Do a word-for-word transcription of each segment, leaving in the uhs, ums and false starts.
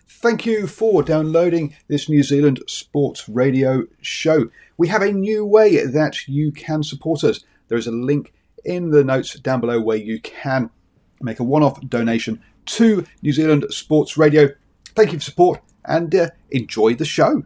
Thank you for downloading this New Zealand Sports Radio show. We have a new way that you can support us. There is a link in the notes down below where you can make a one-off donation to New Zealand Sports Radio. Thank you for support and uh, enjoy the show.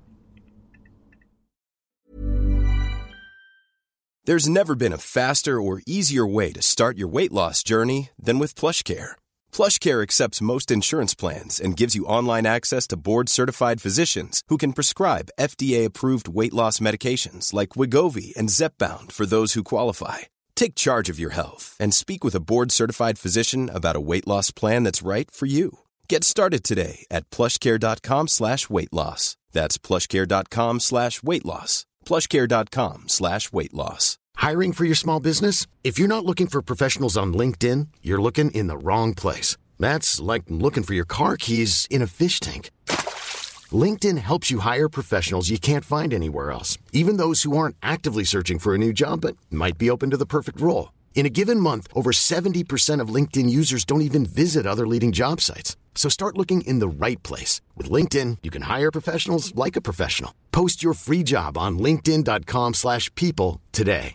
There's never been a faster or easier way to start your weight loss journey than with PlushCare. PlushCare accepts most insurance plans and gives you online access to board-certified physicians who can prescribe F D A-approved weight loss medications like Wegovy and Zepbound for those who qualify. Take charge of your health and speak with a board-certified physician about a weight loss plan that's right for you. Get started today at plushcare.com slash weight loss. That's plushcare.com slash weight loss. plushcare.com slash weight loss. Hiring for your small business? If you're not looking for professionals on LinkedIn, you're looking in the wrong place. That's like looking for your car keys in a fish tank. LinkedIn helps you hire professionals you can't find anywhere else, even those who aren't actively searching for a new job but might be open to the perfect role. In a given month, over seventy percent of LinkedIn users don't even visit other leading job sites. So start looking in the right place. With LinkedIn, you can hire professionals like a professional. Post your free job on linkedin.com slash people today.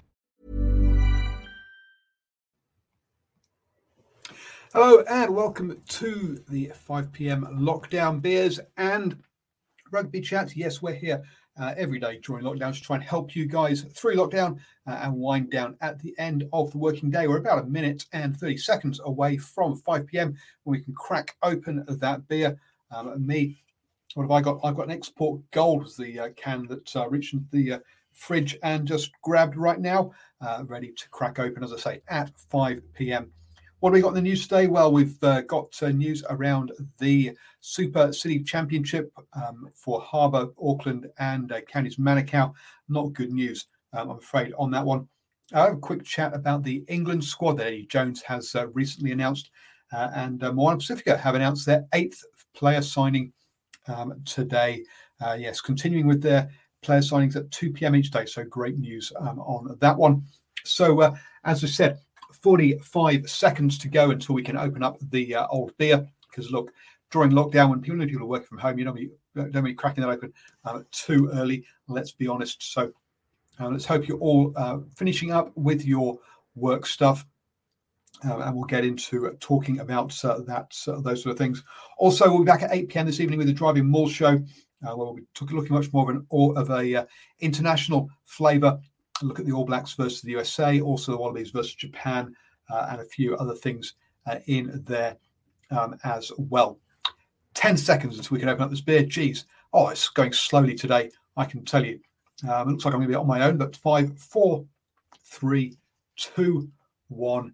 Hello and welcome to the five p.m. Lockdown Beers and Rugby Chat. Yes, we're here uh, every day during lockdown to try and help you guys through lockdown uh, and wind down at the end of the working day. We're about a minute and thirty seconds away from five p.m. when we can crack open that beer. Um, and me, what have I got? I've got an Export Gold, the uh, can that uh, reached into the uh, fridge and just grabbed right now, uh, ready to crack open, as I say, at five p.m. What have we got in the news today? Well, we've uh, got uh, news around the Super City Championship um, for Harbour, Auckland and uh, Counties Manukau. Not good news, um, I'm afraid, on that one. I have a quick chat about the England squad that Eddie Jones has uh, recently announced. Uh, and uh, Moana Pacifica have announced their eighth player signing um, today. Uh, yes, continuing with their player signings at two p.m. each day. So great news um, on that one. So uh, as I said, forty-five seconds to go until we can open up the uh, old beer. Because look, during lockdown, when people, people are working from home, you don't be, don't be cracking that open uh, too early. Let's be honest. So uh, let's hope you're all uh, finishing up with your work stuff. Uh, and we'll get into uh, talking about uh, that, uh, those sort of things. Also, we'll be back at eight p.m. this evening with the Driving Mall Show, uh, where we'll be t- looking much more of an of a uh, international flavour. Look at the All Blacks versus the U S A, also the Wallabies versus Japan, uh, and a few other things uh, in there um, as well. Ten seconds until we can open up this beer. Geez, oh, it's going slowly today, I can tell you. Um, it looks like I'm going to be on my own, but five, four, three, two, one.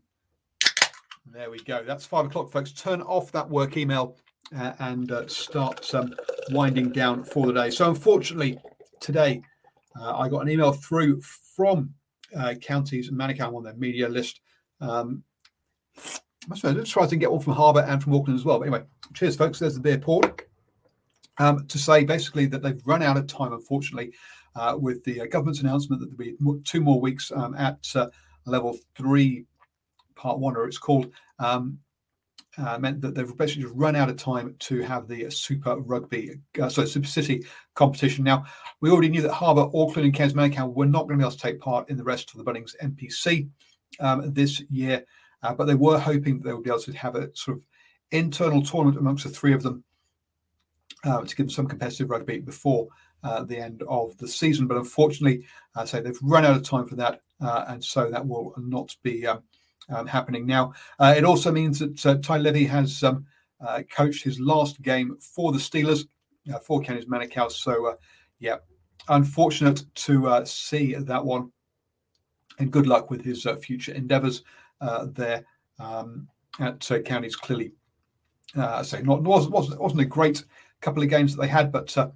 There we go. That's five o'clock, folks. Turn off that work email uh, and uh, start um, winding down for the day. So unfortunately, today uh, I got an email through from uh, Counties Manukau on their media list. Um, I suppose let's try to get one from Harbour and from Auckland as well. But anyway, cheers, folks. There's the beer poured. Um, to say basically that they've run out of time, unfortunately, uh, with the uh, government's announcement that there'll be two more weeks um, at uh, level three. Part one, or it's called, um, uh, meant that they've basically just run out of time to have the Super Rugby, uh, sorry, Super City competition. Now, we already knew that Harbour, Auckland, and Counties Manukau were not going to be able to take part in the rest of the Bunnings N P C um, this year, uh, but they were hoping that they would be able to have a sort of internal tournament amongst the three of them uh, to give them some competitive rugby before uh, the end of the season. But unfortunately, I say they've run out of time for that, uh, and so that will not be Um, Um, happening now. Uh, it also means that uh, Ty Levy has um, uh, coached his last game for the Steelers, uh, for Counties Manukau. So, uh, yeah, unfortunate to uh, see that one. And good luck with his uh, future endeavours uh, there um, at uh, Counties. Clearly, uh, I say not wasn't wasn't wasn't a great couple of games that they had, but uh,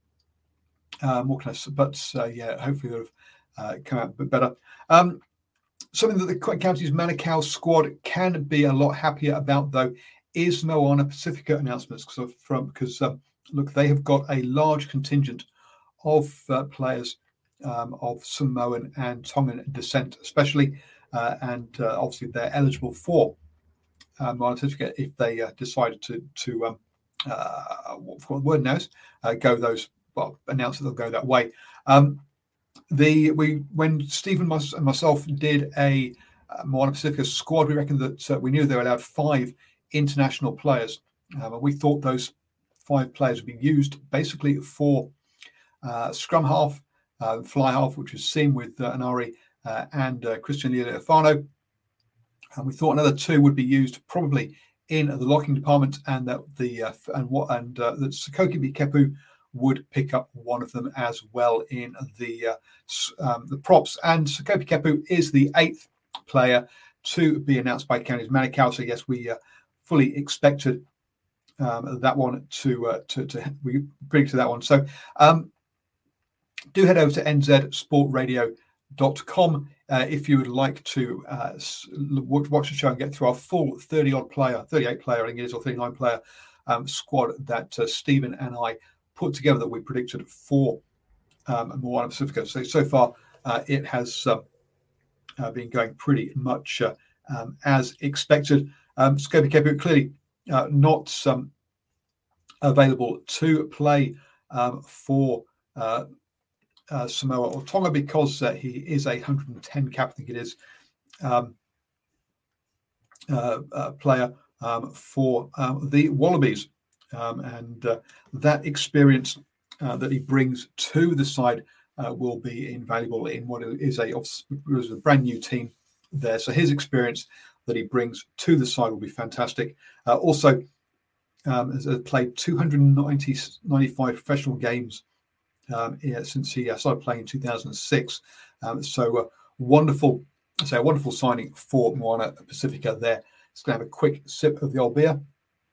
uh, more kind of, but uh, yeah, hopefully they'll have uh, come out a bit better. Um, Something that the Counties Manukau squad can be a lot happier about, though, is Moana Pacifica announcements. Because, from, because um, look, they have got a large contingent of uh, players um, of Samoan and Tongan descent, especially, uh, and uh, obviously they're eligible for uh, Moana Pacifica if they uh, decided to to um, uh, what the word now is, uh, go those, well, announce that they'll go that way. Um, the we when Stephen and myself did a uh, Moana Pacifica squad, we reckoned that uh, we knew they were allowed five international players. Um, and we thought those five players would be used basically for uh, scrum half, uh, fly half, which was Sim with uh, Inari uh, and uh, Christian Leali'ifano. And we thought another two would be used probably in the locking department, and that the uh, and what and uh, that Sekope Kepu would pick up one of them as well in the uh, um, the props. And Sekope Kepu is the eighth player to be announced by Counties Manukau. So yes, we uh, fully expected um, that one to uh, to to we predicted that one. So um, do head over to n z sport radio dot com uh, if you would like to uh, watch the show and get through our full thirty odd player, thirty-eight player, I think it is, or thirty-nine player um, squad that uh, Stephen and I put together that we predicted for um, Moana Pacifica. So, so far uh, it has uh, uh, been going pretty much uh, um, as expected. Um, Sekope Kepu clearly uh, not um, available to play um, for uh, Uh, Samoa or Tonga because uh, he is a one hundred ten cap, I think it is, um, uh, uh, player um, for um, the Wallabies. Um, and uh, that experience uh, that he brings to the side uh, will be invaluable in what is a, is a brand new team there. So his experience that he brings to the side will be fantastic. Uh, also, um, has played two hundred ninety, ninety-five professional games Um, yeah, since he uh, started playing in two thousand six. Um, so uh, wonderful, I say a wonderful signing for Moana Pacifica there. Just going to have a quick sip of the old beer.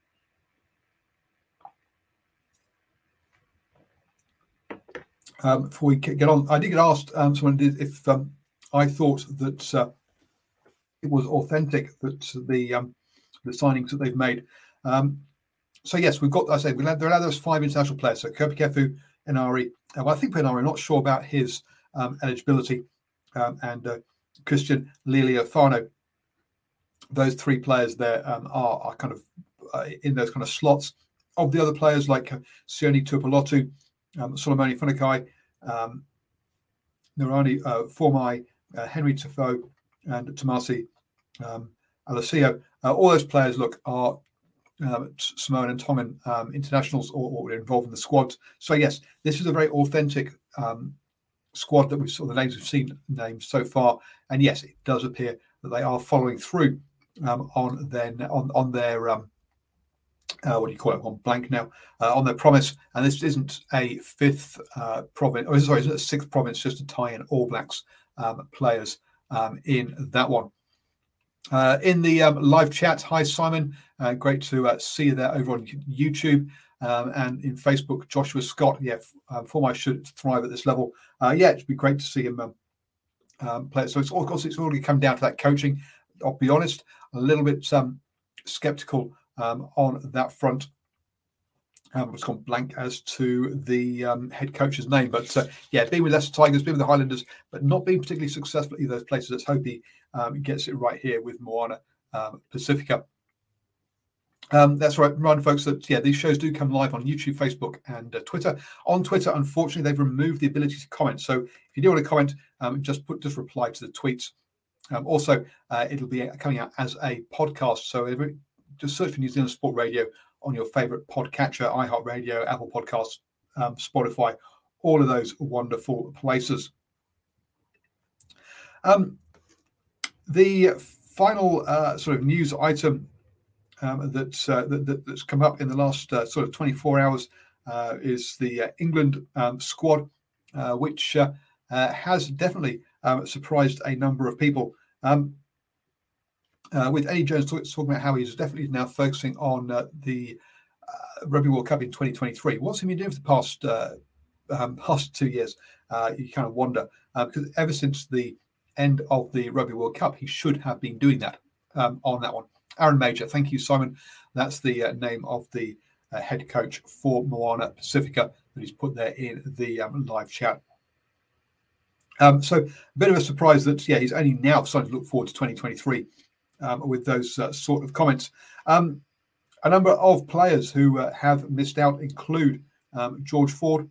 Um, before we get on, I did get asked, um, someone did, if um, I thought that uh, it was authentic, that the um, the signings that they've made. Um, so yes, we've got, I say, we had, there are those five international players. So Sekope Kepu, Inari, uh, well, I think Inari, I'm not sure about his um, eligibility, um, and uh, Christian Leali'ifano. Those three players there um, are, are kind of uh, in those kind of slots. Of the other players like uh, Sione Tuipulotu, um, Solomoni Funakai, um, Narani uh, Formai, uh, Henry Tafo, and Tomasi um, Alessio, uh, all those players look are Um, Samoan and Tongan um, internationals or, or involved in the squad. So yes, this is a very authentic um, squad that we've saw the names we've seen named so far, and yes, it does appear that they are following through um, on their on on their um, uh, what do you call it? On blank now uh, on their promise. And this isn't a fifth uh, province, or sorry, isn't a sixth province just to tie in All Blacks um, players um, in that one. Uh, in the um, live chat, hi Simon, uh, great to uh, see you there over on YouTube um, and in Facebook. Joshua Scott, yeah, um, Formai should thrive at this level. Uh, yeah, it'd be great to see him um, um, play. So it's of course it's already come down to that coaching. I'll be honest, a little bit um, skeptical um, on that front. Um, it's gone blank as to the um, head coach's name, but uh, yeah, being with Leicester Tigers, being with the Highlanders, but not being particularly successful at either of those places. Let's hope he um, gets it right here with Moana um, Pacifica. Um, that's right, remind folks that yeah, these shows do come live on YouTube, Facebook, and uh, Twitter. On Twitter, unfortunately, they've removed the ability to comment. So if you do want to comment, um, just put just reply to the tweets. Um, also, uh, it'll be coming out as a podcast. So just search for New Zealand Sport Radio on your favourite podcatcher, iHeartRadio, Apple Podcasts, um, Spotify, all of those wonderful places. Um, the final uh, sort of news item um, that's, uh, that, that, that's come up in the last uh, sort of twenty-four hours uh, is the uh, England um, squad, uh, which uh, uh, has definitely um, surprised a number of people. Um, Uh, with Eddie Jones talk, talking about how he's definitely now focusing on uh, the uh, Rugby World Cup in twenty twenty-three. What's he been doing for the past uh, um, past two years? Uh, you kind of wonder uh, because ever since the end of the Rugby World Cup, he should have been doing that um, on that one. Aaron Major, thank you, Simon. That's the uh, name of the uh, head coach for Moana Pacifica that he's put there in the um, live chat. Um, so a bit of a surprise that yeah he's only now starting to look forward to twenty twenty-three. Um, with those uh, sort of comments. Um, A number of players who uh, have missed out include um, George Ford,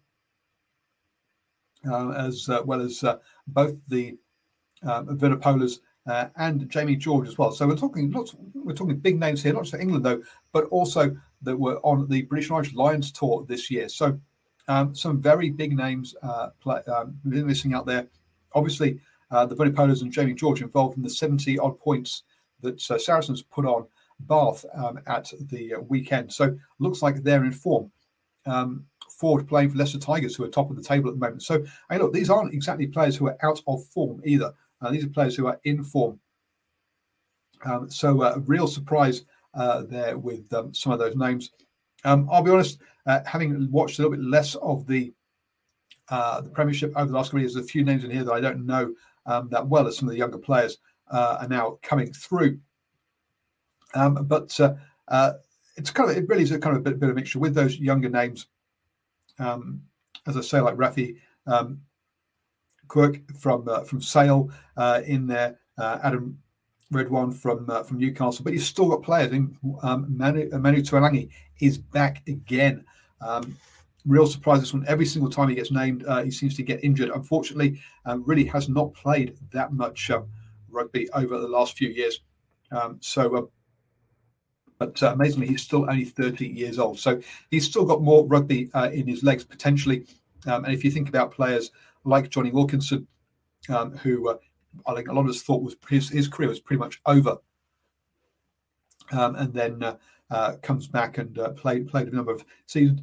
uh, as uh, well as uh, both the um, Vunipolas uh, and Jamie George as well. So we're talking lots. We're talking big names here, not just for England though, but also that were on the British and Irish Lions tour this year. So um, some very big names uh, play, um, missing out there. Obviously, uh, the Vunipolas and Jamie George involved in the seventy odd points that uh, Saracens put on Bath um, at the uh, weekend. So looks like they're in form. Um, Ford playing for Leicester Tigers, who are top of the table at the moment. So, hey, look, these aren't exactly players who are out of form either. Uh, these are players who are in form. Um, so, a uh, real surprise uh, there with um, some of those names. Um, I'll be honest, uh, having watched a little bit less of the uh, the Premiership over the last couple of years, there's a few names in here that I don't know um, that well as some of the younger players uh, are now coming through. Um, but uh, uh, it's kind of it really is a kind of a bit, bit of a mixture with those younger names. Um, as I say, like Rafi um, Quirk from uh, from Sale uh, in there, uh, Adam Redwan from uh, from Newcastle, but you've still got players. In, um, Manu, uh, Manu Tuolangi is back again. Um, real surprise this one. Every single time he gets named, uh, he seems to get injured. Unfortunately, um, really has not played that much um, rugby over the last few years. Um, so. Uh, But uh, amazingly, he's still only thirty years old. So he's still got more rugby uh, in his legs, potentially. Um, and if you think about players like Johnny Wilkinson, um, who uh, I think a lot of us thought was his, his career was pretty much over, um, and then uh, uh, comes back and uh, played, played a number of seasons.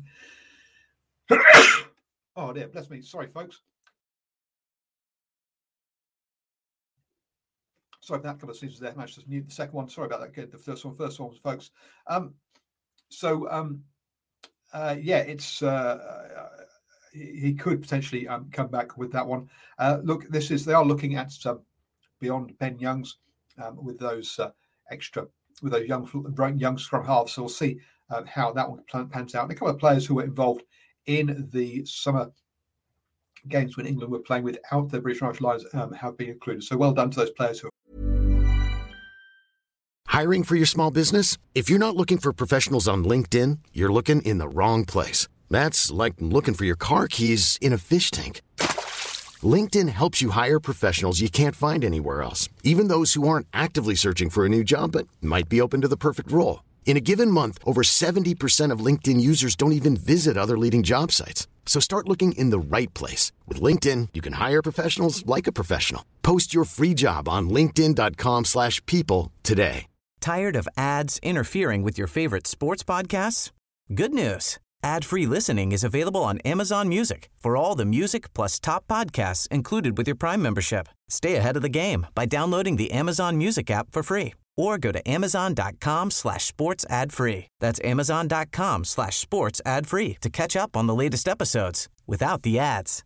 Oh, dear, bless me. Sorry, folks. Sorry for that couple of seasons there. Managed to mute the second one. Sorry about that. Good. The first one, first one, folks. Um, so, um, uh, yeah, it's uh, he could potentially um, come back with that one. Uh, look, this is they are looking at um, beyond Ben Youngs um, with those uh, extra with those young young scrum halves. So we'll see uh, how that one pans out. And a couple of players who were involved in the summer games when England were playing without the British and Irish Lions um, have been included. So well done to those players who. Hiring for your small business? If you're not looking for professionals on LinkedIn, you're looking in the wrong place. That's like looking for your car keys in a fish tank. LinkedIn helps you hire professionals you can't find anywhere else, even those who aren't actively searching for a new job but might be open to the perfect role. In a given month, over seventy percent of LinkedIn users don't even visit other leading job sites. So start looking in the right place. With LinkedIn, you can hire professionals like a professional. Post your free job on linkedin.com slash people today. Tired of ads interfering with your favorite sports podcasts? Good news. Ad-free listening is available on Amazon Music for all the music plus top podcasts included with your Prime membership. Stay ahead of the game by downloading the Amazon Music app for free or go to amazon.com slash sports ad free. That's amazon.com slash sports ad free to catch up on the latest episodes without the ads.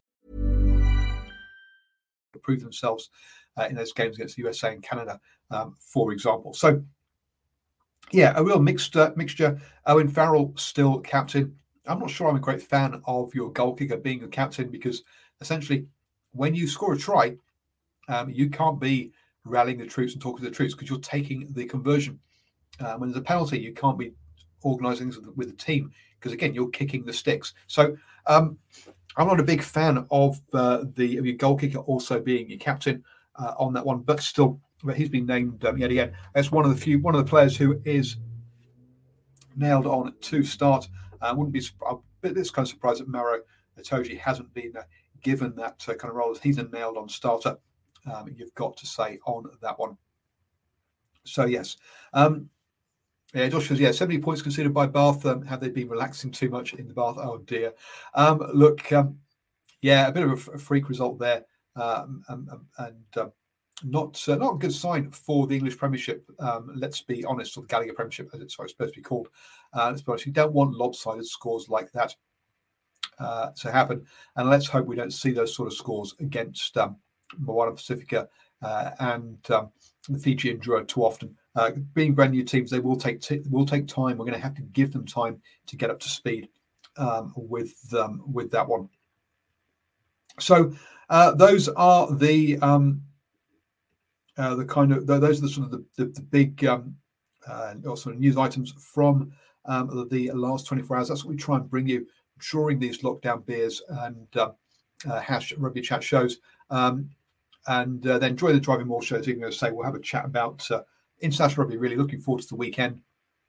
Prove themselves uh, in those games against the U S A and Canada, um, for example. So, yeah, a real mixed uh, mixture. Owen Farrell still captain. I'm not sure I'm a great fan of your goal kicker being a captain because essentially when you score a try, um, you can't be rallying the troops and talking to the troops because you're taking the conversion. Uh, when there's a penalty, you can't be organising things with the team because, again, you're kicking the sticks. So um, I'm not a big fan of, uh, the, of your goal kicker also being your captain uh, on that one, but still, but he's been named um, yet again as one of the few, one of the players who is nailed on to start. I uh, wouldn't be a bit this kind of surprised that Maro Itoje hasn't been uh, given that uh, kind of role as he's a nailed on starter. Um, you've got to say on that one. So yes, um, yeah, Josh says yeah, seventy points conceded by Bath. Um, have they been relaxing too much in the Bath? Oh dear. Um, look, um, yeah, a bit of a, a freak result there, um, um, and. Um, Not uh, not a good sign for the English Premiership. Um, let's be honest, or the Gallagher Premiership, as it's supposed to be called. Uh, let's be honest, you don't want lopsided scores like that uh, to happen. And let's hope we don't see those sort of scores against um, Moana Pacifica uh, and um, the Fiji and Drua too often. Uh, being brand new teams, they will take t- will take time. We're going to have to give them time to get up to speed um, with um, with that one. So uh, those are the. Um, Uh, the kind of those are the sort of the, the, the big um, uh, sort of news items from um, the last twenty-four hours. That's what we try and bring you during these lockdown beers and uh, uh, hash rugby chat shows. Um, and uh, then during the Driving More shows, even going to say we'll have a chat about uh, international rugby. Really looking forward to the weekend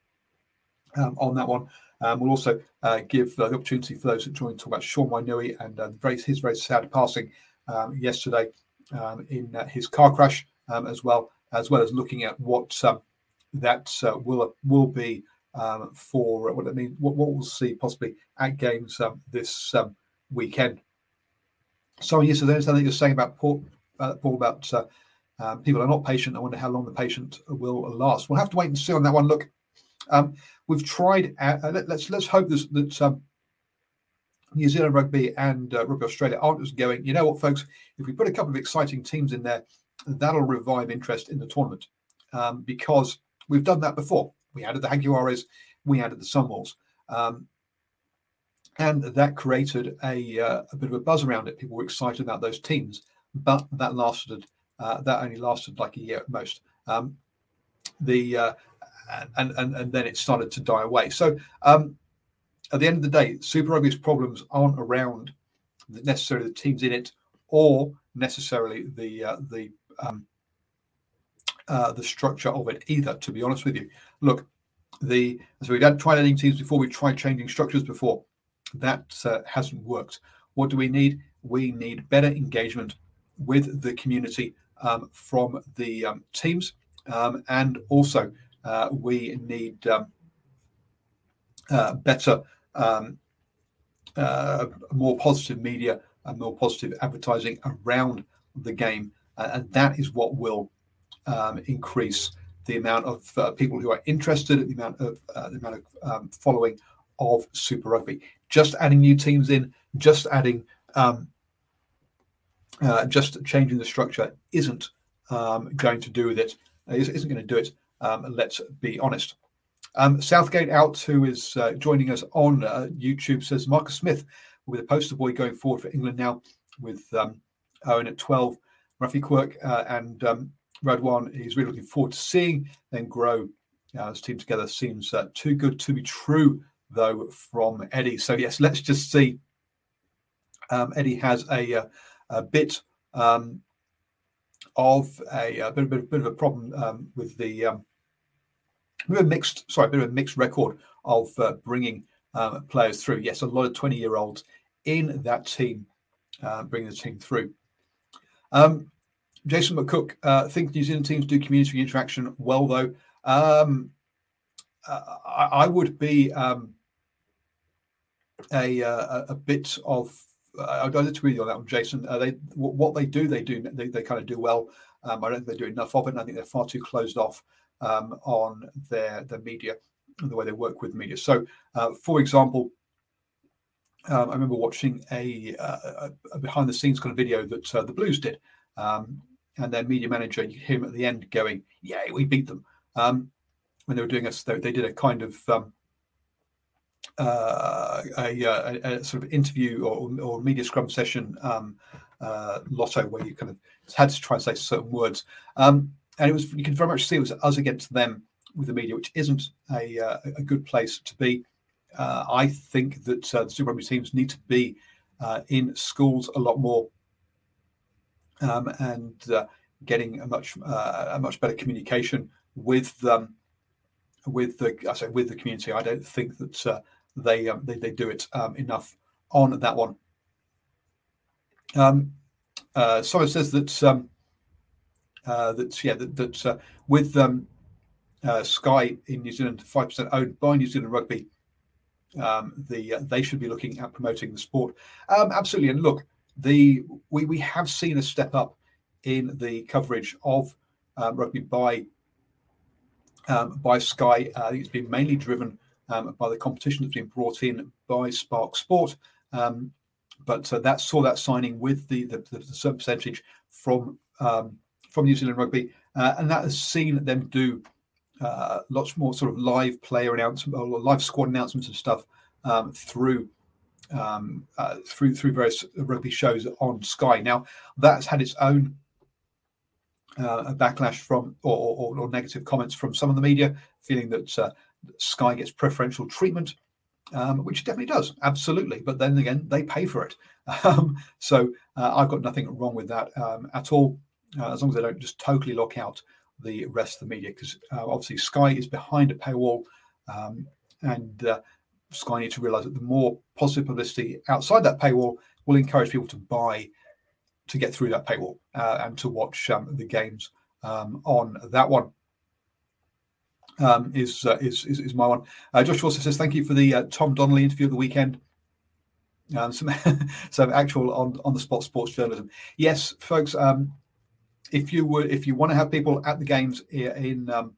um, on that one. Um, we'll also uh, give uh, the opportunity for those that join to talk about Sean Wainui and uh, very, his very sad passing um, yesterday um, in uh, his car crash, um, as well as well as looking at what um, that uh, will will be um, for uh, what I mean, what, what we'll see possibly at games um, this um, weekend. So yes, so there's something you're saying about Paul, uh, Paul about uh, uh, people are not patient. I wonder how long the patient will last. We'll have to wait and see on that one. Look. Um, we've tried. Uh, let, let's let's hope this, that um, New Zealand Rugby and uh, Rugby Australia aren't just going. You know what, folks? If we put a couple of exciting teams in there, that'll revive interest in the tournament, um, because we've done that before. We added the Jaguares, we added the Sunwolves, um, and that created a uh, a bit of a buzz around it. People were excited about those teams, but that lasted. Uh, that only lasted like a year at most. Um, the uh, And, and and then it started to die away. So um, at the end of the day, Super Rugby's problems aren't around necessarily the teams in it, or necessarily the uh, the um, uh, the structure of it either. To be honest with you, look, the so we had tried adding teams before. We tried changing structures before. That uh, hasn't worked. What do we need? We need better engagement with the community um, from the um, teams, um, and also. Uh, we need um, uh, better, um, uh, more positive media and more positive advertising around the game. Uh, and that is what will um, increase the amount of uh, people who are interested, the amount of uh, the amount of um, following of Super Rugby. Just adding new teams in, just adding, um, uh, just changing the structure isn't um, going to do with it. Isn't going to do it. Um, let's be honest. Um, Southgate out, who is uh, joining us on uh, YouTube, says Marcus Smith will be the poster boy going forward for England now, with um, Owen at twelve. Rafi Quirk uh, and um, Radwan, he's really looking forward to seeing them grow uh, as a team together. Seems uh, too good to be true, though, from Eddie. So, yes, let's just see. Um, Eddie has a, a, a bit um, of a, a, bit, a bit, bit of a problem um, with the um, bit of a mixed, sorry, a bit of a mixed record of uh, bringing um, players through. Yes, a lot of twenty-year-olds in that team, uh, bringing the team through. Um, Jason McCook, uh, think New Zealand teams do community interaction well, though. Um, uh, I, I would be um, a, a a bit of. Uh, I don't agree with you on that one, Jason. Uh, they what they do, they do they, they kind of do well. Um, I don't think they do enough of it, and I think they're far too closed off um, on their their media and the way they work with media. So, uh, for example, um, I remember watching a, a, a behind the scenes kind of video that uh, the Blues did, um, and their media manager, you hear him at the end going, "Yeah, we beat them." Um, when they were doing us, they, they did a kind of um, Uh, a, a, a sort of interview or, or media scrum session um, uh, lotto where you kind of had to try and say certain words, um, and it was you can very much see it was us against them with the media, which isn't a, uh, a good place to be. Uh, I think that uh, the Super Rugby teams need to be uh, in schools a lot more um, and uh, getting a much uh, a much better communication with them, with the I say with the community. I don't think that. Uh, They, um, they they do it um, enough on that one. Um, uh, someone says that um, uh, that yeah that, that uh, with um, uh, Sky in New Zealand five percent owned by New Zealand Rugby, um, the uh, they should be looking at promoting the sport. Um, absolutely, and look, the we we have seen a step up in the coverage of uh, rugby by um, by Sky. Uh, I think it's been mainly driven. Um, by the competition that's been brought in by Spark Sport, um, but uh, that saw that signing with the the, the, the certain percentage from um, from New Zealand Rugby, uh, and that has seen them do uh, lots more sort of live player announcement or live squad announcements and stuff um, through um, uh, through through various rugby shows on Sky. Now that's had its own uh, backlash from or, or, or negative comments from some of the media, feeling that. Uh, Sky gets preferential treatment, um, which it definitely does, absolutely. But then again, they pay for it. Um, so uh, I've got nothing wrong with that um, at all, uh, as long as they don't just totally lock out the rest of the media, because uh, obviously Sky is behind a paywall, um, and uh, Sky need to realise that the more positive publicity outside that paywall will encourage people to buy to get through that paywall uh, and to watch um, the games um, on that one. Um, is, uh, is is is my one. Uh, Josh also says thank you for the uh, Tom Donnelly interview of the weekend. Um, some some actual on on the spot sports journalism. Yes, folks. Um, if you would, if you want to have people at the games in um,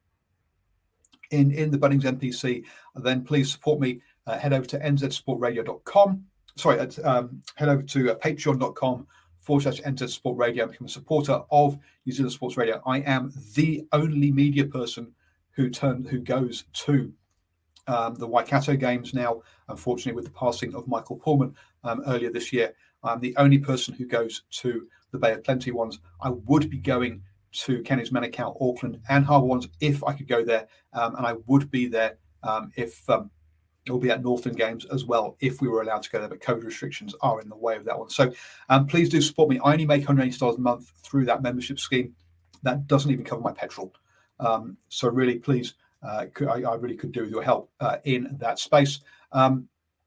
in in the Bunnings N P C, then please support me. Uh, head over to n z sport radio dot com. Sorry, at, um, head over to uh, patreon dot com forward slash N Z Sport Radio and become a supporter of New Zealand Sports Radio. I am the only media person who turned who goes to um, the Waikato games now. Unfortunately, with the passing of Michael Pullman um, earlier this year, I'm the only person who goes to the Bay of Plenty ones. I would be going to Kenny's Manukau, Auckland, and Harbour ones if I could go there, um, and I would be there um, if um, it will be at Northern games as well if we were allowed to go there. But COVID restrictions are in the way of that one. So um, please do support me. I only make one hundred eighty dollars a month through that membership scheme. That doesn't even cover my petrol. Um, so really, please, uh, I, I really could do with your help uh, in that space. Um,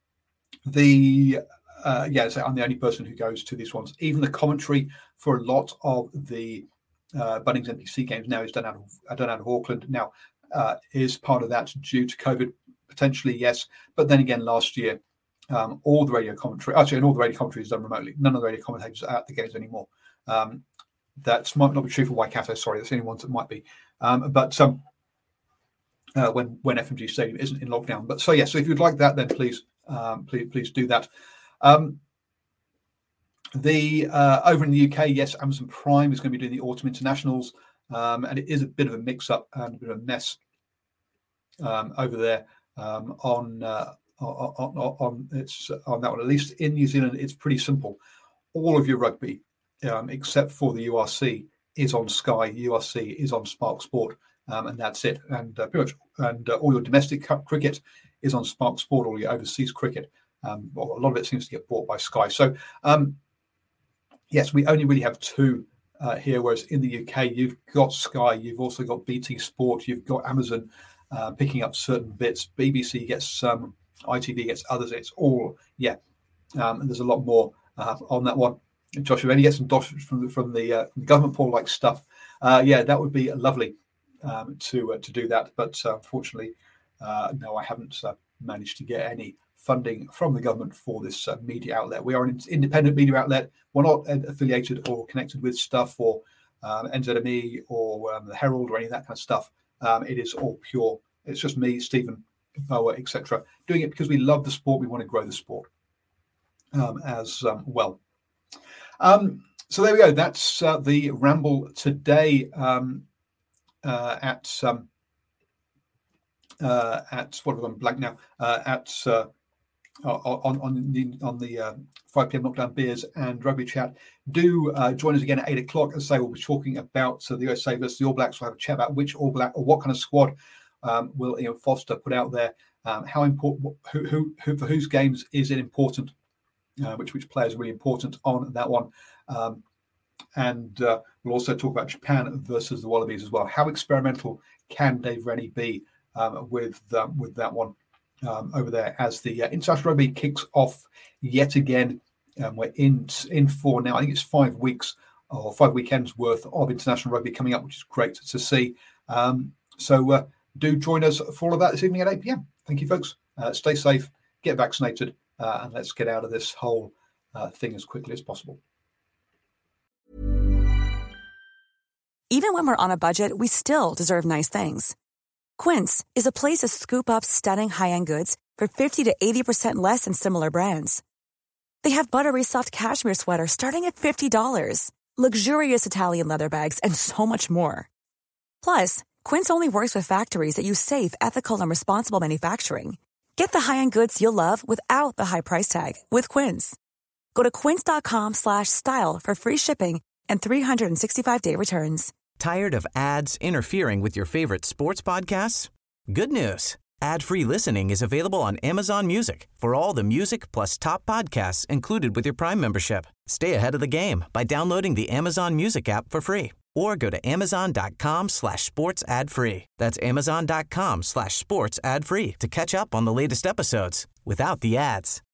the uh, yeah, so I'm the only person who goes to these ones. Even the commentary for a lot of the uh, Bunnings N P C games now is done out of done out of Auckland. Now, uh, is part of that due to COVID? Potentially, yes. But then again, last year, um, all the radio commentary, actually, and all the radio commentary is done remotely. None of the radio commentators are at the games anymore. Um, that might not be true for Waikato. Sorry, that's the only ones that might be. Um, but um, uh, when when F M G Stadium isn't in lockdown, but so yeah, so if you'd like that, then please, um, please, please do that. Um, the uh, over in the U K, yes, Amazon Prime is going to be doing the autumn internationals, um, and it is a bit of a mix-up and a bit of a mess um, over there um, on, uh, on on on it's on that one. At least in New Zealand, it's pretty simple. All of your rugby, um, except for the U R C, is on Sky. U R C is on Spark Sport, um, and that's it. And uh, pretty much, and uh, all your domestic cricket is on Spark Sport. All your overseas cricket, um, well, a lot of it seems to get bought by Sky. So, um, yes, we only really have two uh, here. Whereas in the U K, you've got Sky, you've also got B T Sport, you've got Amazon uh, picking up certain bits. B B C gets some, um, I T V gets others. It's all yeah, um, and there's a lot more uh, on that one. Josh, if any get some dosh from the, from the uh, government pool like stuff, uh, yeah, that would be lovely um, to uh, to do that. But uh, unfortunately, uh, no, I haven't uh, managed to get any funding from the government for this uh, media outlet. We are an independent media outlet. We're not affiliated or connected with stuff or um, N Z M E or um, the Herald or any of that kind of stuff. Um, it is all pure. It's just me, Stephen, Boa, et cetera, doing it because we love the sport. We want to grow the sport um, as um, well. Um, so there we go. That's uh, the ramble today um, uh, at um, uh, at what have I gone blank now? Uh, at uh, on on the on the uh, five p.m. Lockdown Beers and Rugby Chat. Do uh, join us again at eight o'clock. As I say, we'll be talking about uh, the U S A versus the All Blacks. We'll have a chat about which All Black or what kind of squad um, will Ian Foster put out there. Um, how important? Who, who who for whose games is it important? Uh, which which players are really important on that one. Um, and uh, we'll also talk about Japan versus the Wallabies as well. How experimental can Dave Rennie be um, with um, with that one um, over there as the uh, international rugby kicks off yet again? Um, we're in in for now. I think it's five weeks or five weekends worth of international rugby coming up, which is great to see. Um, so uh, do join us for all of that this evening at eight p.m. Thank you, folks. Uh, stay safe, get vaccinated, uh, and let's get out of this whole uh, thing as quickly as possible. Even when we're on a budget, we still deserve nice things. Quince is a place to scoop up stunning high-end goods for fifty to eighty percent less than similar brands. They have buttery soft cashmere sweaters starting at fifty dollars, luxurious Italian leather bags, and so much more. Plus, Quince only works with factories that use safe, ethical, and responsible manufacturing. Get the high-end goods you'll love without the high price tag with Quince. Go to quince.com slash style for free shipping and three sixty-five day returns. Tired of ads interfering with your favorite sports podcasts? Good news. Ad-free listening is available on Amazon Music for all the music plus top podcasts included with your Prime membership. Stay ahead of the game by downloading the Amazon Music app for free or go to amazon.com slash sports ad free. That's amazon.com slash sports ad free to catch up on the latest episodes without the ads.